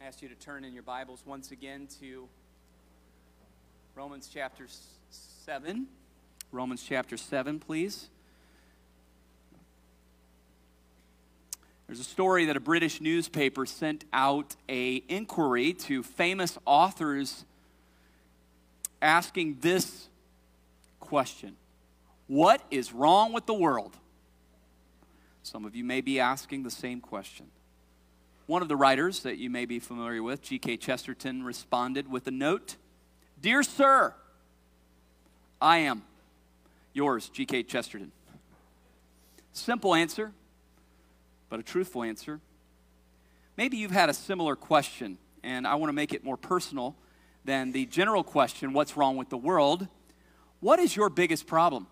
I ask you to turn in your Bibles once again to Romans chapter 7. Romans chapter 7, please. There's a story that a British newspaper sent out an inquiry to famous authors asking this question: what is wrong with the world? Some of you may be asking the same question. One of the writers that you may be familiar with, G.K. Chesterton, responded with a note: "Dear Sir, I am yours, G.K. Chesterton." Simple answer, but a truthful answer. Maybe you've had a similar question, and I want to make it more personal than the general question, what's wrong with the world? What is your biggest problem?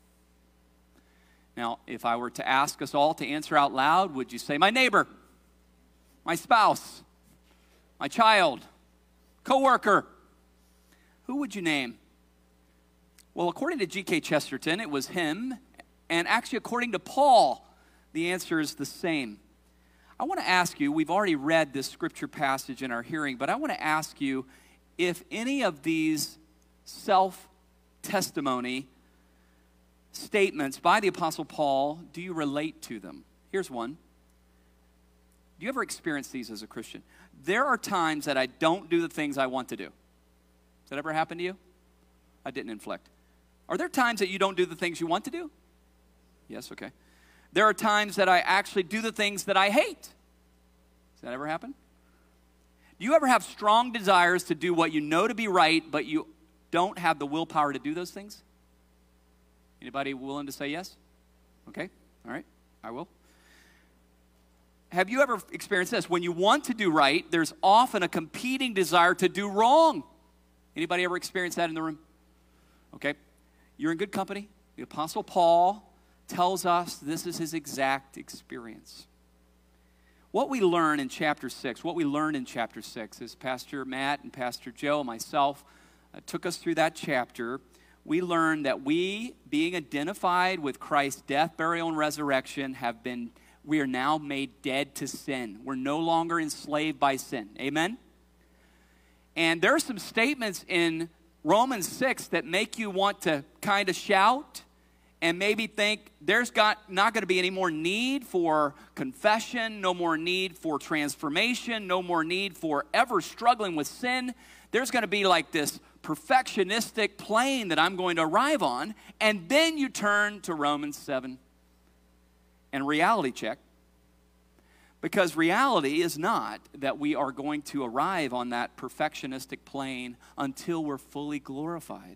Now, if I were to ask us all to answer out loud, would you say, my neighbor, my spouse, my child, coworker? Who would you name? Well, according to G.K. Chesterton, it was him, and actually according to Paul, the answer is the same. I want to ask you, we've already read this scripture passage in our hearing, but I want to ask you if any of these self-testimony statements by the Apostle Paul, do you relate to them? Here's one. Do you ever experience these as a Christian? There are times that I don't do the things I want to do. Has that ever happened to you? I didn't inflect. Are there times that you don't do the things you want to do? Yes, okay. There are times that I actually do the things that I hate. Does that ever happen? Do you ever have strong desires to do what you know to be right, but you don't have the willpower to do those things? Anybody willing to say yes? Okay, all right, I will. Have you ever experienced this? When you want to do right, there's often a competing desire to do wrong. Anybody ever experienced that in the room? Okay, you're in good company. The Apostle Paul tells us this is his exact experience. What we learn in chapter 6, is Pastor Matt and Pastor Joe and myself took us through that chapter. We learned that we, being identified with Christ's death, burial, and resurrection, we are now made dead to sin. We're no longer enslaved by sin. Amen? And there are some statements in Romans 6 that make you want to kind of shout and maybe think there's not going to be any more need for confession, no more need for transformation, no more need for ever struggling with sin. There's going to be like this perfectionistic plane that I'm going to arrive on. And then you turn to Romans 7 and reality check. Because reality is not that we are going to arrive on that perfectionistic plane until we're fully glorified.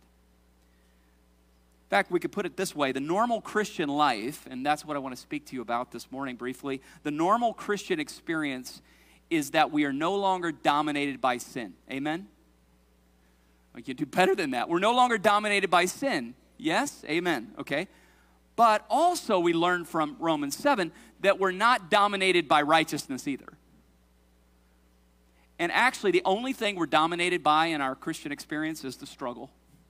In fact, we could put it this way: the normal Christian life, and that's what I want to speak to you about this morning briefly, the normal Christian experience is that we are no longer dominated by sin. Amen? We can do better than that. We're no longer dominated by sin. Yes? Amen. Okay. But also we learn from Romans 7 that we're not dominated by righteousness either. And actually the only thing we're dominated by in our Christian experience is the struggle.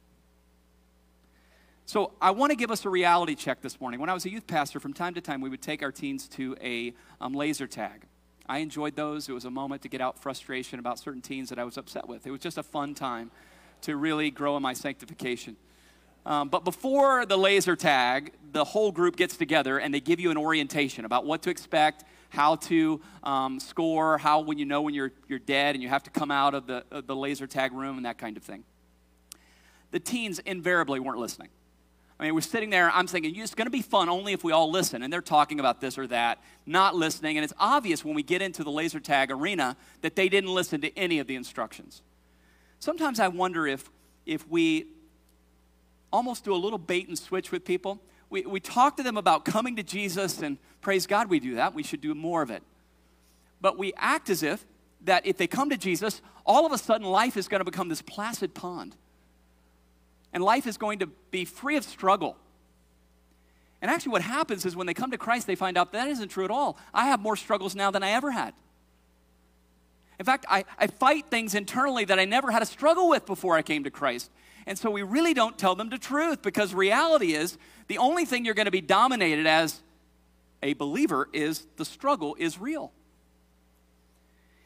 So I want to give us a reality check this morning. When I was a youth pastor, from time to time we would take our teens to a laser tag. I enjoyed those. It was a moment to get out frustration about certain teens that I was upset with. It was just a fun time to really grow in my sanctification. But before the laser tag, the whole group gets together and they give you an orientation about what to expect, how to score, when you're dead and you have to come out of the laser tag room and that kind of thing. The teens invariably weren't listening. I mean, we're sitting there, I'm thinking, it's going to be fun only if we all listen. And they're talking about this or that, not listening. And it's obvious when we get into the laser tag arena that they didn't listen to any of the instructions. Sometimes I wonder if we almost do a little bait and switch with people. We talk to them about coming to Jesus, and praise God we do that. We should do more of it. But we act as if that if they come to Jesus, all of a sudden life is going to become this placid pond. And life is going to be free of struggle. And actually what happens is when they come to Christ, they find out that isn't true at all. I have more struggles now than I ever had. In fact, I fight things internally that I never had a struggle with before I came to Christ. And so we really don't tell them the truth, because reality is the only thing you're going to be dominated as a believer is the struggle is real.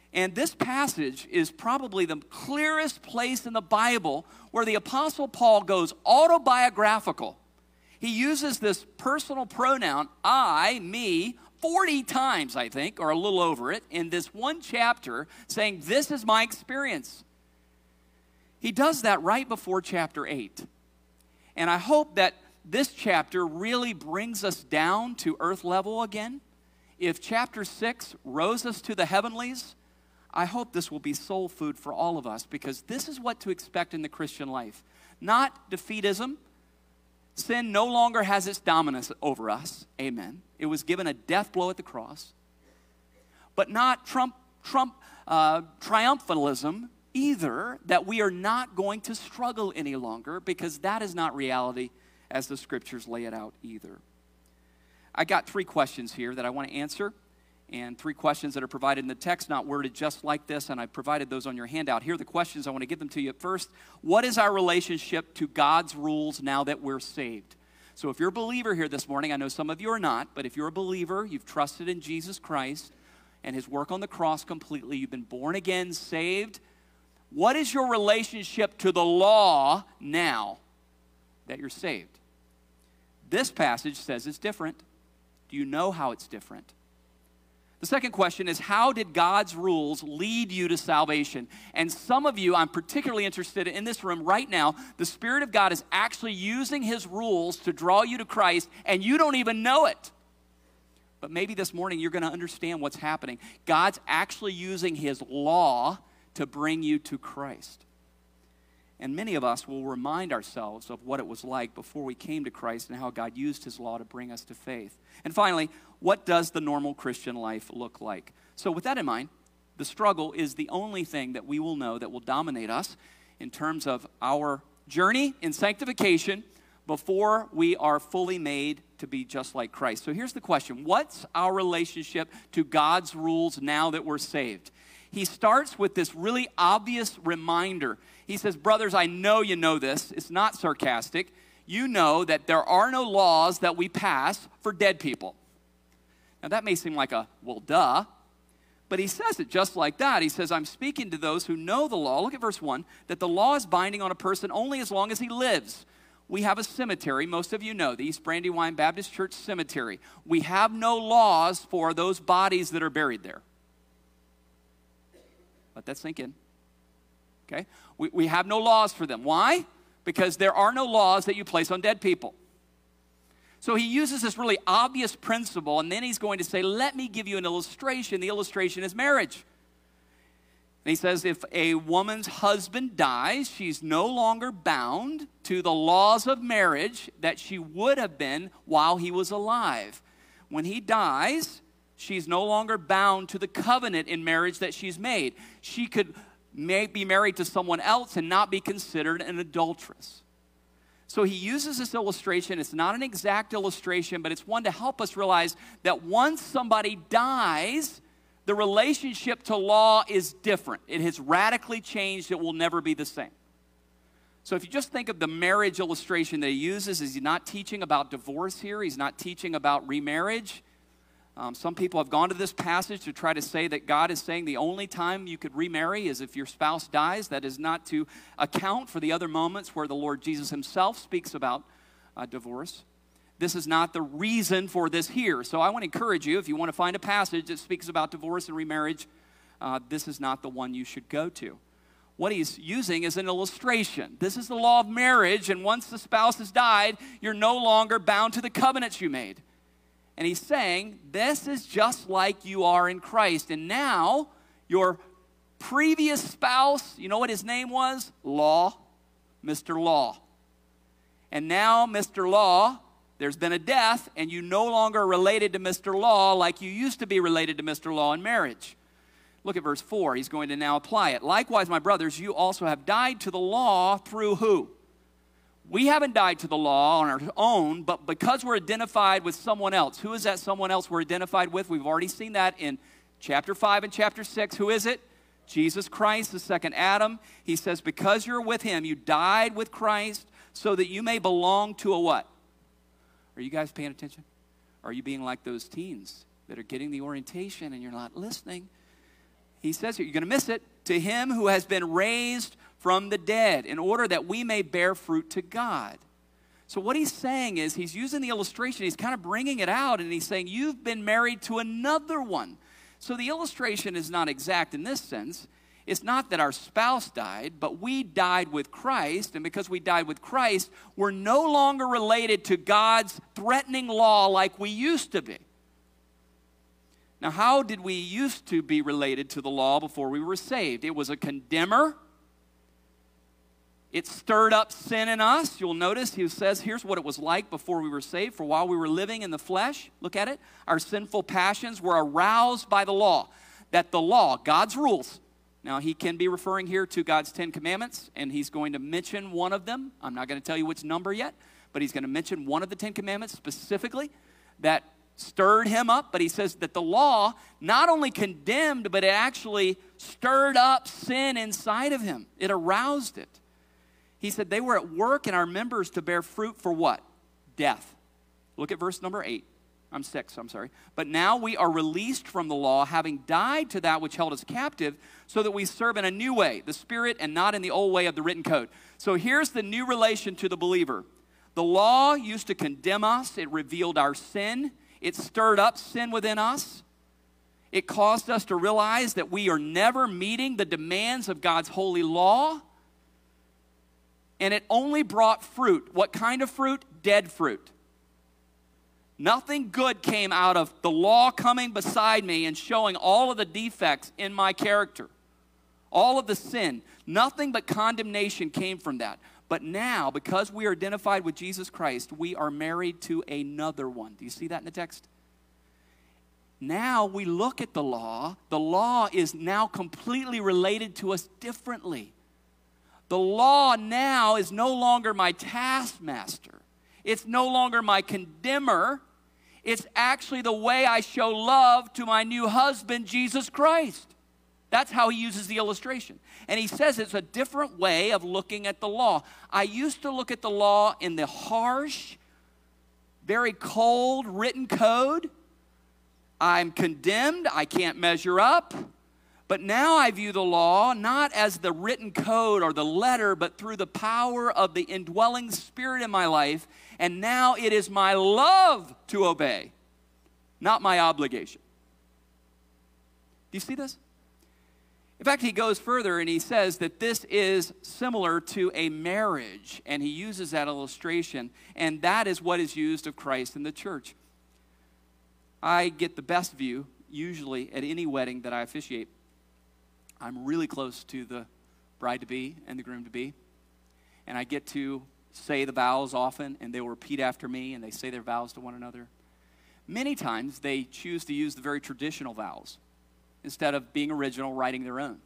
And this passage is probably the clearest place in the Bible where the Apostle Paul goes autobiographical. He uses this personal pronoun, I, me, 40 times, I think, or a little over it, in this one chapter, saying, this is my experience. He does that right before chapter 8. And I hope that this chapter really brings us down to earth level again. If chapter 6 rose us to the heavenlies, I hope this will be soul food for all of us, because this is what to expect in the Christian life. Not defeatism. Sin no longer has its dominance over us. Amen. It was given a death blow at the cross. But not triumphalism either, that we are not going to struggle any longer, because that is not reality as the scriptures lay it out either. I got 3 questions here that I want to answer, and 3 questions that are provided in the text, not worded just like this, and I provided those on your handout. Here are the questions. I want to give them to you. First, what is our relationship to God's rules now that we're saved? So if you're a believer here this morning, I know some of you are not, but if you're a believer, you've trusted in Jesus Christ and his work on the cross completely, you've been born again, saved, what is your relationship to the law now that you're saved? This passage says it's different. Do you know how it's different? The second question is, how did God's rules lead you to salvation? And some of you, I'm particularly interested in this room right now, the Spirit of God is actually using his rules to draw you to Christ, and you don't even know it. But maybe this morning you're going to understand what's happening. God's actually using his law to bring you to Christ. And many of us will remind ourselves of what it was like before we came to Christ and how God used his law to bring us to faith. And finally, what does the normal Christian life look like? So with that in mind, the struggle is the only thing that we will know that will dominate us in terms of our journey in sanctification before we are fully made to be just like Christ. So here's the question. What's our relationship to God's rules now that we're saved? He starts with this really obvious reminder. He says, brothers, I know you know this. It's not sarcastic. You know that there are no laws that we pass for dead people. Now that may seem like a, well, duh. But he says it just like that. He says, I'm speaking to those who know the law. Look at verse 1. That the law is binding on a person only as long as he lives. We have a cemetery. Most of you know the East Brandywine Baptist Church Cemetery. We have no laws for those bodies that are buried there. Let that sink in. Okay? We have no laws for them. Why? Because there are no laws that you place on dead people. So he uses this really obvious principle, and then he's going to say, let me give you an illustration. The illustration is marriage. And he says, if a woman's husband dies, she's no longer bound to the laws of marriage that she would have been while he was alive. When he dies, she's no longer bound to the covenant in marriage that she's made. She could be married to someone else and not be considered an adulteress. So he uses this illustration. It's not an exact illustration, but it's one to help us realize that once somebody dies, the relationship to law is different. It has radically changed. It will never be the same. So if you just think of the marriage illustration that he uses, he's not teaching about divorce here. He's not teaching about remarriage. Some people have gone to this passage to try to say that God is saying the only time you could remarry is if your spouse dies. That is not to account for the other moments where the Lord Jesus himself speaks about divorce. This is not the reason for this here. So I want to encourage you, if you want to find a passage that speaks about divorce and remarriage, this is not the one you should go to. What he's using is an illustration. This is the law of marriage, and once the spouse has died, you're no longer bound to the covenants you made. And he's saying, this is just like you are in Christ. And now, your previous spouse, you know what his name was? Law, Mr. Law. And now, Mr. Law, there's been a death, and you no longer are related to Mr. Law like you used to be related to Mr. Law in marriage. Look at verse 4. He's going to now apply it. Likewise, my brothers, you also have died to the law through who? We haven't died to the law on our own, but because we're identified with someone else. Who is that someone else we're identified with? We've already seen that in chapter 5 and chapter 6. Who is it? Jesus Christ, the second Adam. He says, because you're with him, you died with Christ so that you may belong to a what? Are you guys paying attention? Are you being like those teens that are getting the orientation and you're not listening? He says here, you're going to miss it, to him who has been raised from the dead, in order that we may bear fruit to God. So what he's saying is, he's using the illustration, he's kind of bringing it out, and he's saying, you've been married to another one. So the illustration is not exact in this sense. It's not that our spouse died, but we died with Christ, and because we died with Christ, we're no longer related to God's threatening law like we used to be. Now, how did we used to be related to the law before we were saved? It was a condemner. It stirred up sin in us. You'll notice he says, here's what it was like before we were saved. For while we were living in the flesh, look at it, our sinful passions were aroused by the law. That the law, God's rules. Now, he can be referring here to God's 10 Commandments, and he's going to mention one of them. I'm not going to tell you which number yet, but he's going to mention one of the 10 Commandments specifically that stirred him up. But he says that the law not only condemned, but it actually stirred up sin inside of him. It aroused it. He said they were at work in our members to bear fruit for what? Death. Look at verse number 6. But now we are released from the law, having died to that which held us captive, so that we serve in a new way, the Spirit, and not in the old way of the written code. So here's the new relation to the believer. The law used to condemn us. It revealed our sin. It stirred up sin within us. It caused us to realize that we are never meeting the demands of God's holy law. And it only brought fruit. What kind of fruit? Dead fruit. Nothing good came out of the law coming beside me and showing all of the defects in my character. All of the sin. Nothing but condemnation came from that. But now, because we are identified with Jesus Christ, we are married to another one. Do you see that in the text? Now we look at the law. The law is now completely related to us differently. The law now is no longer my taskmaster. It's no longer my condemner. It's actually the way I show love to my new husband, Jesus Christ. That's how he uses the illustration. And he says it's a different way of looking at the law. I used to look at the law in the harsh, very cold written code. I'm condemned. I can't measure up. But now I view the law not as the written code or the letter, but through the power of the indwelling Spirit in my life. And now it is my love to obey, not my obligation. Do you see this? In fact, he goes further and he says that this is similar to a marriage. And he uses that illustration. And that is what is used of Christ in the church. I get the best view, usually, at any wedding that I officiate. I'm really close to the bride-to-be and the groom-to-be. And I get to say the vows often, and they will repeat after me, and they say their vows to one another. Many times, they choose to use the very traditional vows instead of being original, writing their own.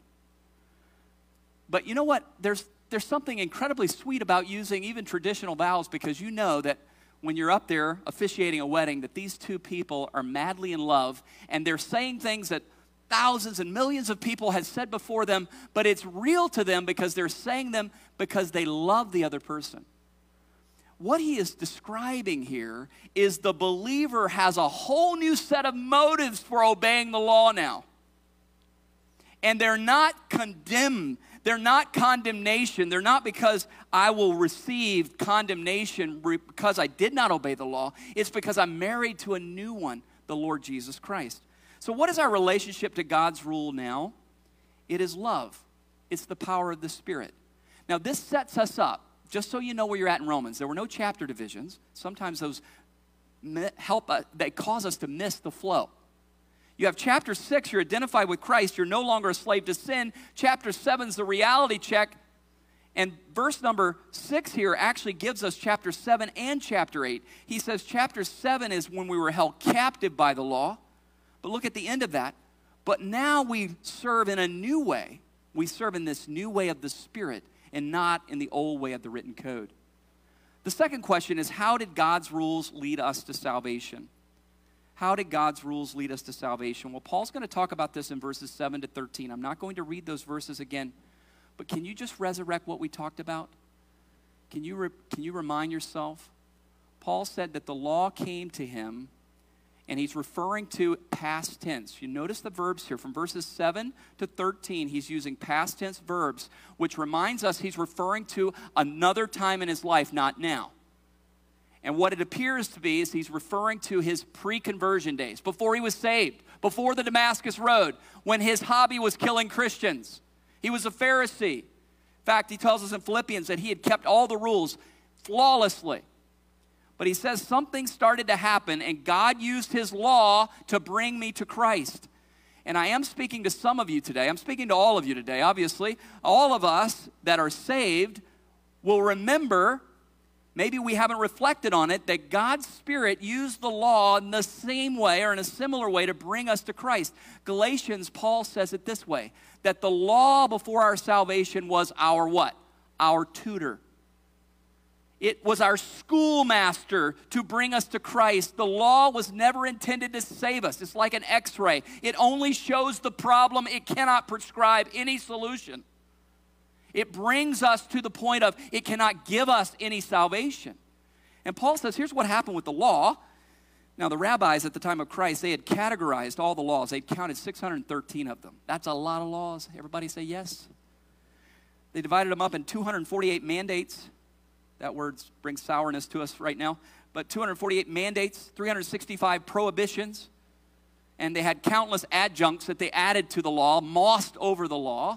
But you know what? There's something incredibly sweet about using even traditional vows, because you know that when you're up there officiating a wedding, that these two people are madly in love, and they're saying things that thousands and millions of people have said before them, but it's real to them because they're saying them because they love the other person. What he is describing here is the believer has a whole new set of motives for obeying the law now. And they're not condemned. They're not condemnation. They're not because I will receive condemnation because I did not obey the law. It's because I'm married to a new one, the Lord Jesus Christ. So what is our relationship to God's rule now? It is love. It's the power of the Spirit. Now this sets us up, just so you know where you're at in Romans. There were no chapter divisions. Sometimes those they cause us to miss the flow. You have chapter 6, you're identified with Christ. You're no longer a slave to sin. Chapter 7 is the reality check. And verse number 6 here actually gives us chapter 7 and chapter 8. He says chapter 7 is when we were held captive by the law. But look at the end of that. But now we serve in a new way. We serve in this new way of the Spirit and not in the old way of the written code. The second question is, how did God's rules lead us to salvation? How did God's rules lead us to salvation? Well, Paul's going to talk about this in verses 7 to 13. I'm not going to read those verses again, but can you just resurrect what we talked about? Can you remind yourself? Paul said that the law came to him, and he's referring to past tense. You notice the verbs here from verses 7 to 13. He's using past tense verbs, which reminds us he's referring to another time in his life, not now. And what it appears to be is he's referring to his pre-conversion days, before he was saved, before the Damascus Road, when his hobby was killing Christians. He was a Pharisee. In fact, he tells us in Philippians that he had kept all the rules flawlessly. But he says something started to happen, and God used his law to bring me to Christ. And I am speaking to some of you today. I'm speaking to all of you today, obviously. All of us that are saved will remember, maybe we haven't reflected on it, that God's Spirit used the law in the same way or in a similar way to bring us to Christ. Galatians, Paul says it this way, that the law before our salvation was our what? Our tutor. It was our schoolmaster to bring us to Christ. The law was never intended to save us. It's like an x-ray. It only shows the problem. It cannot prescribe any solution. It brings us to the point of it cannot give us any salvation. And Paul says, here's what happened with the law. Now, the rabbis at the time of Christ, they had categorized all the laws. They'd counted 613 of them. That's a lot of laws. Everybody say yes. They divided them up in 248 mandates. That word brings sourness to us right now. But 248 mandates, 365 prohibitions. And they had countless adjuncts that they added to the law, mossed over the law.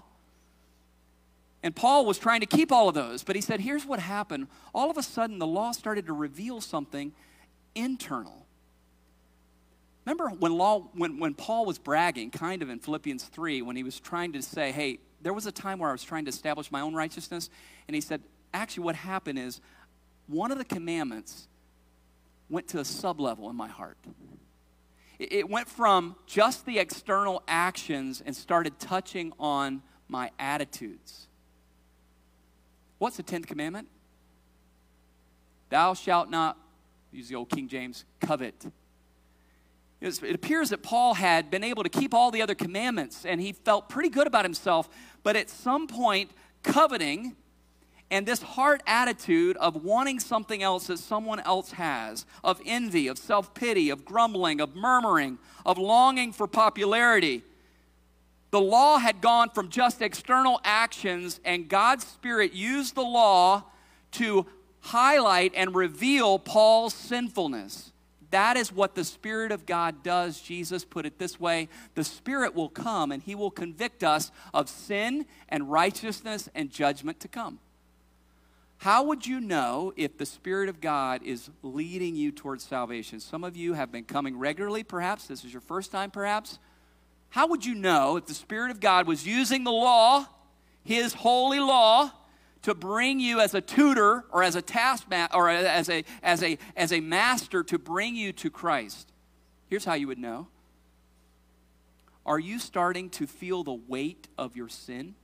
And Paul was trying to keep all of those. But he said, here's what happened. All of a sudden, the law started to reveal something internal. Remember when Paul was bragging, kind of in Philippians 3, when he was trying to say, hey, there was a time where I was trying to establish my own righteousness. And he said, actually, what happened is one of the commandments went to a sub-level in my heart. It went from just the external actions and started touching on my attitudes. What's the 10th commandment? Thou shalt not, use the old King James, covet. It appears that Paul had been able to keep all the other commandments, and he felt pretty good about himself, but at some point, coveting and this heart attitude of wanting something else that someone else has, of envy, of self-pity, of grumbling, of murmuring, of longing for popularity. The law had gone from just external actions, and God's Spirit used the law to highlight and reveal Paul's sinfulness. That is what the Spirit of God does. Jesus put it this way: the Spirit will come and he will convict us of sin and righteousness and judgment to come. How would you know if the Spirit of God is leading you towards salvation? Some of you have been coming regularly, perhaps. This is your first time, perhaps. How would you know if the Spirit of God was using the law, his holy law, to bring you as a tutor or as a taskmaster or as a master to bring you to Christ? Here's how you would know. Are you starting to feel the weight of your sin?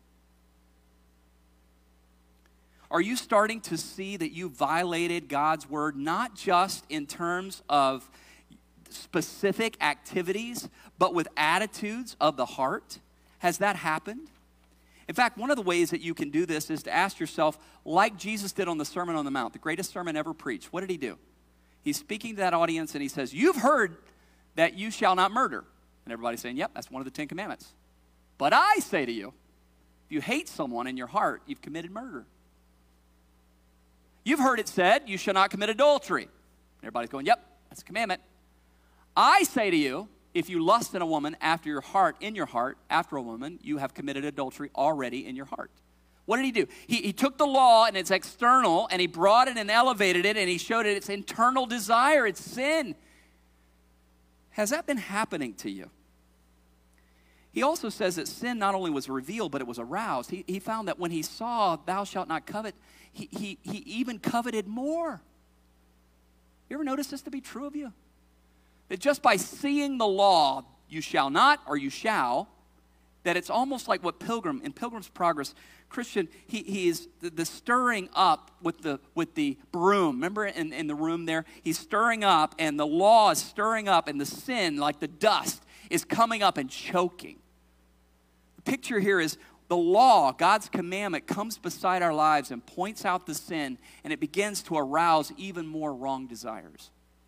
Are you starting to see that you violated God's word, not just in terms of specific activities, but with attitudes of the heart? Has that happened? In fact, one of the ways that you can do this is to ask yourself, like Jesus did on the Sermon on the Mount, the greatest sermon ever preached. What did he do? He's speaking to that audience and he says, you've heard that you shall not murder. And everybody's saying, yep, that's one of the 10 commandments. But I say to you, if you hate someone in your heart, you've committed murder. You've heard it said, you shall not commit adultery. And everybody's going, yep, that's a commandment. I say to you, if you lust in a woman in your heart, after a woman, you have committed adultery already in your heart. What did he do? He took the law and it's external, and he brought it and elevated it, and he showed it its internal desire, its sin. Has that been happening to you? He also says that sin not only was revealed, but it was aroused. He found that when he saw, thou shalt not covet, he even coveted more. You ever notice this to be true of you? That just by seeing the law, you shall not or you shall, that it's almost like what in Pilgrim's Progress, Christian, he is the stirring up with the broom. Remember in the room there? He's stirring up, and the law is stirring up, and the sin, like the dust, is coming up and choking. The picture here is the law, God's commandment, comes beside our lives and points out the sin, and it begins to arouse even more wrong desires.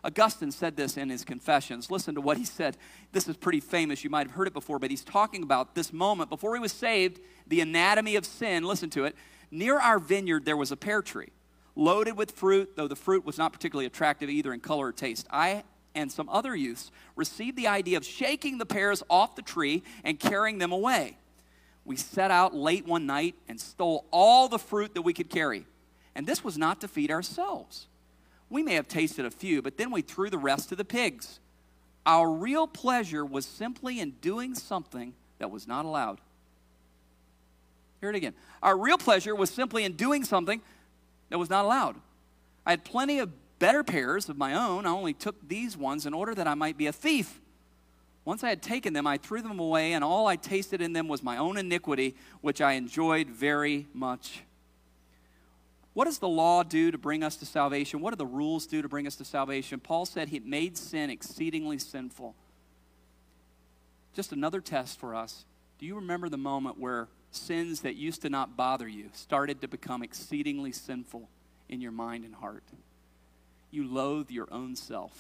Augustine said this in his Confessions. Listen to what he said. This is pretty famous. You might have heard it before, but he's talking about this moment before he was saved, the anatomy of sin. Listen to it. Near our vineyard, there was a pear tree, loaded with fruit, though the fruit was not particularly attractive either in color or taste. I and some other youths received the idea of shaking the pears off the tree and carrying them away. We set out late one night and stole all the fruit that we could carry. And this was not to feed ourselves. We may have tasted a few, but then we threw the rest to the pigs. Our real pleasure was simply in doing something that was not allowed. Hear it again. Our real pleasure was simply in doing something that was not allowed. I had plenty of better pears of my own. I only took these ones in order that I might be a thief. Once I had taken them, I threw them away, and all I tasted in them was my own iniquity, which I enjoyed very much. What does the law do to bring us to salvation? What do the rules do to bring us to salvation? Paul said he made sin exceedingly sinful. Just another test for us. Do you remember the moment where sins that used to not bother you started to become exceedingly sinful in your mind and heart? You loathe your own self.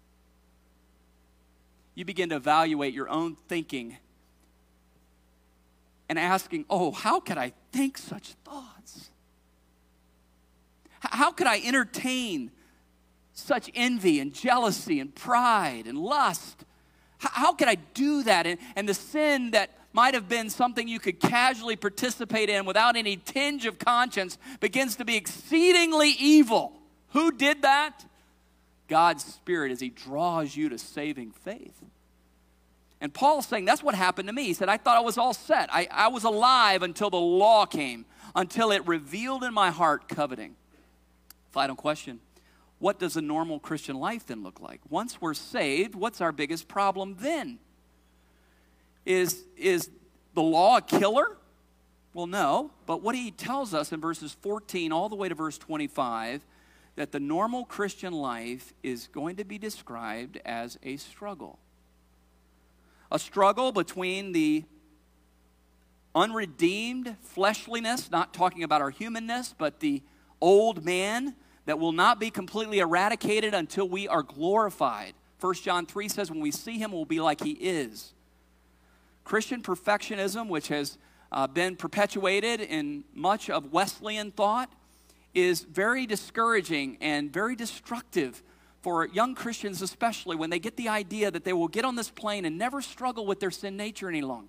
You begin to evaluate your own thinking and asking, oh, how could I think such thoughts? How could I entertain such envy and jealousy and pride and lust? How could I do that? And the sin that might have been something you could casually participate in without any tinge of conscience begins to be exceedingly evil. Who did that? God's Spirit, as He draws you to saving faith. And Paul's saying that's what happened to me. He said, I thought I was all set. I was alive until the law came, until it revealed in my heart coveting. Final question. What does a normal Christian life then look like? Once we're saved, what's our biggest problem then? Is the law a killer? Well, no. But what he tells us in verses 14 all the way to verse 25, that the normal Christian life is going to be described as a struggle. A struggle between the unredeemed fleshliness, not talking about our humanness, but the old man that will not be completely eradicated until we are glorified. 1 John 3 says when we see Him, we'll be like He is. Christian perfectionism, which has been perpetuated in much of Wesleyan thought, is very discouraging and very destructive for young Christians, especially when they get the idea that they will get on this plane and never struggle with their sin nature any longer.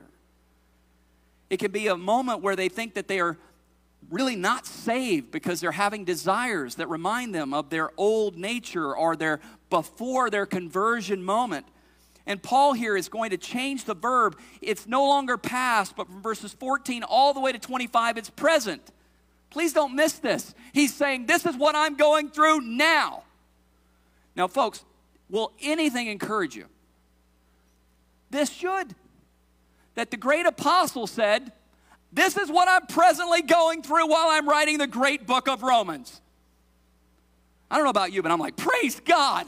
It can be a moment where they think that they are really not saved because they're having desires that remind them of their old nature or their before their conversion moment. And Paul here is going to change the verb. It's no longer past, but from verses 14 all the way to 25, it's present. Please don't miss this. He's saying, this is what I'm going through now. Now, folks, will anything encourage you? This should. That the great apostle said, this is what I'm presently going through while I'm writing the great book of Romans. I don't know about you, but I'm like, praise God.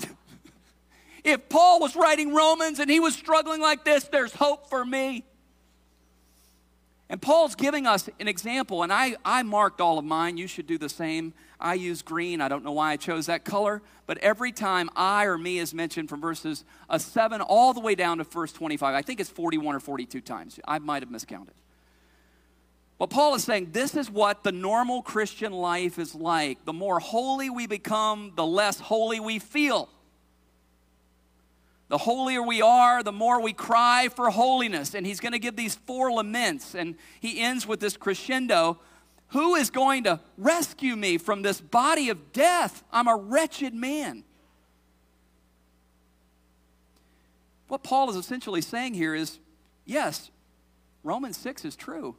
If Paul was writing Romans and he was struggling like this, there's hope for me. And Paul's giving us an example, and I marked all of mine. You should do the same. I use green. I don't know why I chose that color, but every time I or me is mentioned from verses 7 all the way down to verse 25, I think it's 41 or 42 times. I might have miscounted. But Paul is saying this is what the normal Christian life is like. The more holy we become, the less holy we feel. The holier we are, the more we cry for holiness. And he's going to give these 4 laments. And he ends with this crescendo. Who is going to rescue me from this body of death? I'm a wretched man. What Paul is essentially saying here is, yes, Romans 6 is true.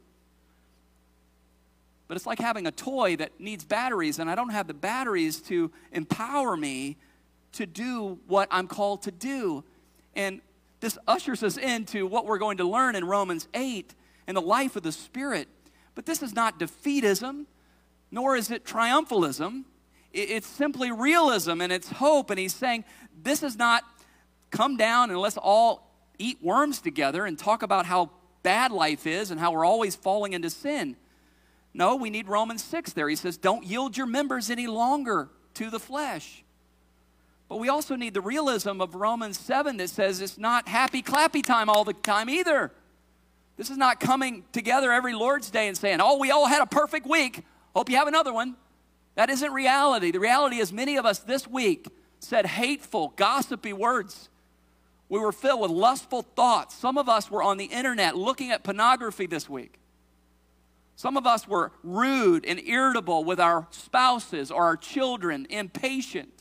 But it's like having a toy that needs batteries, and I don't have the batteries to empower me to do what I'm called to do. And this ushers us into what we're going to learn in Romans 8 and the life of the Spirit. But this is not defeatism, nor is it triumphalism. It's simply realism and it's hope. And he's saying this is not come down and let's all eat worms together and talk about how bad life is and how we're always falling into sin. No, we need Romans 6 there. He says, don't yield your members any longer to the flesh, But we also need the realism of Romans 7 that says it's not happy clappy time all the time either. This is not coming together every Lord's Day and saying, oh, we all had a perfect week. Hope you have another one. That isn't reality. The reality is many of us this week said hateful, gossipy words. We were filled with lustful thoughts. Some of us were on the internet looking at pornography this week. Some of us were rude and irritable with our spouses or our children, impatient.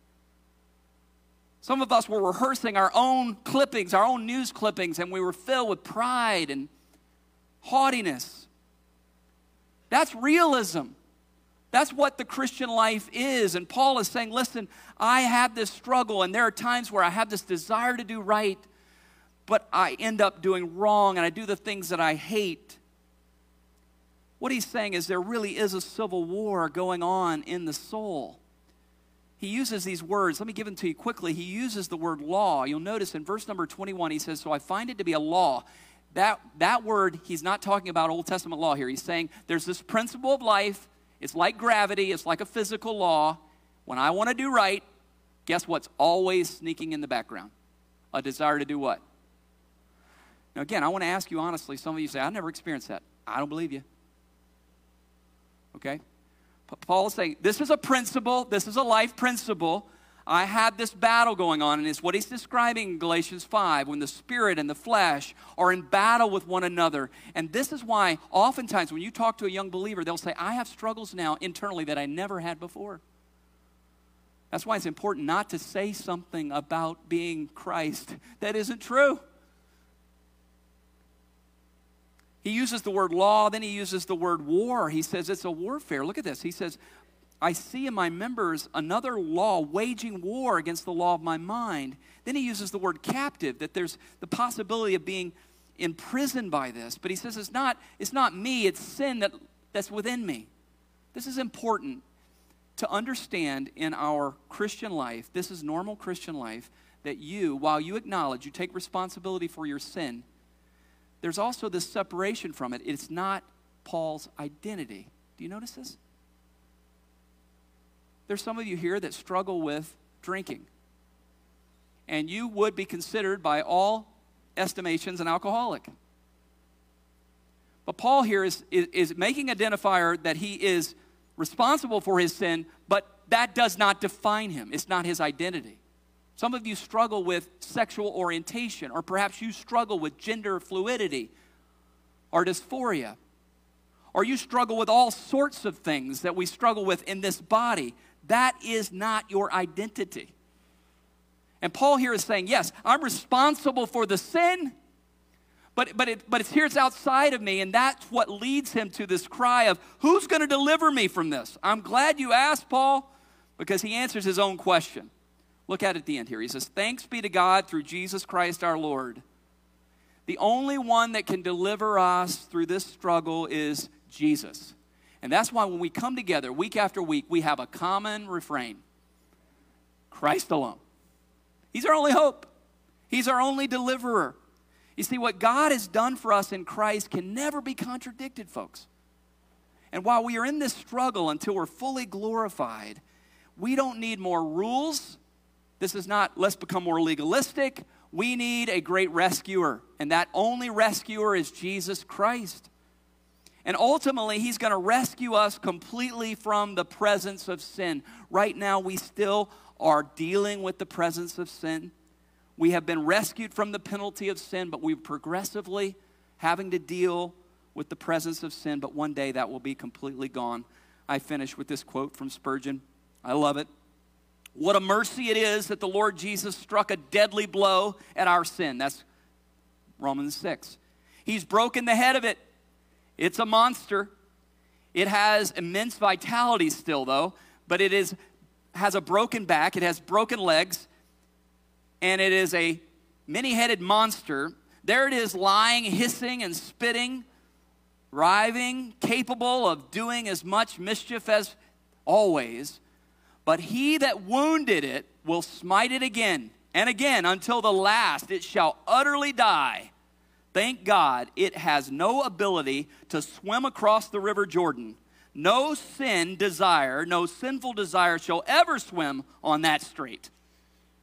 Some of us were rehearsing our own clippings, our own news clippings, and we were filled with pride and haughtiness. That's realism. That's what the Christian life is. And Paul is saying, listen, I have this struggle, and there are times where I have this desire to do right, but I end up doing wrong, and I do the things that I hate. What he's saying is there really is a civil war going on in the soul. He uses these words. Let me give them to you quickly. He uses the word law. You'll notice in verse number 21, he says, so I find it to be a law. That word, he's not talking about Old Testament law here. He's saying there's this principle of life. It's like gravity. It's like a physical law. When I want to do right, guess what's always sneaking in the background? A desire to do what? Now, again, I want to ask you honestly. Some of you say, I never experienced that. I don't believe you. Okay? Paul is saying, this is a principle. This is a life principle. I have this battle going on, and it's what he's describing in Galatians 5, when the spirit and the flesh are in battle with one another. And this is why oftentimes when you talk to a young believer, they'll say, I have struggles now internally that I never had before. That's why it's important not to say something about being Christ that isn't true. He uses the word law, then he uses the word war. He says it's a warfare. Look at this. He says, I see in my members another law waging war against the law of my mind. Then he uses the word captive, that there's the possibility of being imprisoned by this. But he says it's not me, it's sin that's within me. This is important to understand in our Christian life. This is normal Christian life, that you, while you acknowledge, you take responsibility for your sin, there's also this separation from it. It's not Paul's identity. Do you notice this? There's some of you here that struggle with drinking. And you would be considered by all estimations an alcoholic. But Paul here is making identifier that he is responsible for his sin, but that does not define him. It's not his identity. Some of you struggle with sexual orientation, or perhaps you struggle with gender fluidity or dysphoria, or you struggle with all sorts of things that we struggle with in this body. That is not your identity. And Paul here is saying, yes, I'm responsible for the sin, but it's outside of me, and that's what leads him to this cry of, who's going to deliver me from this? I'm glad you asked, Paul, because he answers his own question. Look at it at the end here. He says, thanks be to God through Jesus Christ our Lord. The only one that can deliver us through this struggle is Jesus. And that's why when we come together week after week, we have a common refrain. Christ alone. He's our only hope. He's our only deliverer. You see, what God has done for us in Christ can never be contradicted, folks. And while we are in this struggle until we're fully glorified, we don't need more rules. This is not, let's become more legalistic. We need a great rescuer, and that only rescuer is Jesus Christ. And ultimately, he's going to rescue us completely from the presence of sin. Right now, we still are dealing with the presence of sin. We have been rescued from the penalty of sin, but we're progressively having to deal with the presence of sin, but one day that will be completely gone. I finish with this quote from Spurgeon. I love it. What a mercy it is that the Lord Jesus struck a deadly blow at our sin. That's Romans 6. He's broken the head of it. It's a monster. It has immense vitality still, though, but it has a broken back. It has broken legs, and it is a many-headed monster. There it is lying, hissing and spitting, writhing, capable of doing as much mischief as always. But he that wounded it will smite it again and again until the last it shall utterly die. Thank God it has no ability to swim across the river Jordan. No sinful desire shall ever swim on that strait.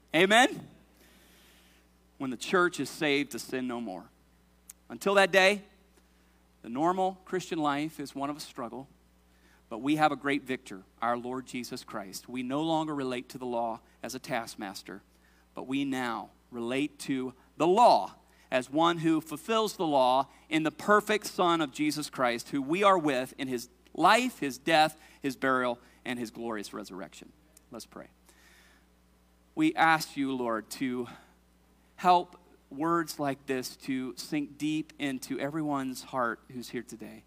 Amen? When the church is saved to sin no more. Until that day, the normal Christian life is one of a struggle, but we have a great victor, our Lord Jesus Christ. We no longer relate to the law as a taskmaster, but we now relate to the law as one who fulfills the law in the perfect Son of Jesus Christ, who we are with in his life, his death, his burial, and his glorious resurrection. Let's pray. We ask you, Lord, to help words like this to sink deep into everyone's heart who's here today.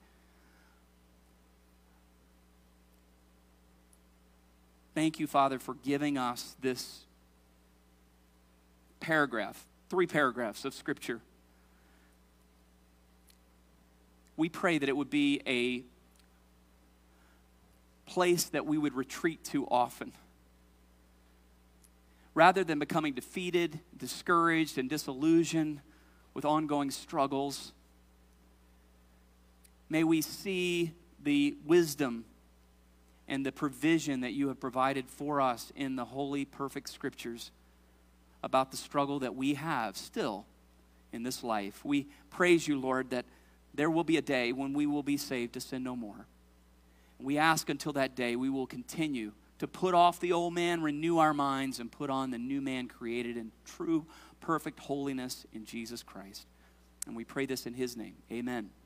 Thank you, Father, for giving us this paragraph, 3 paragraphs of Scripture. We pray that it would be a place that we would retreat to often. Rather than becoming defeated, discouraged, and disillusioned with ongoing struggles, may we see the wisdom and the provision that you have provided for us in the holy, perfect Scriptures about the struggle that we have still in this life. We praise you, Lord, that there will be a day when we will be saved to sin no more. We ask until that day we will continue to put off the old man, renew our minds, and put on the new man created in true, perfect holiness in Jesus Christ. And we pray this in his name. Amen.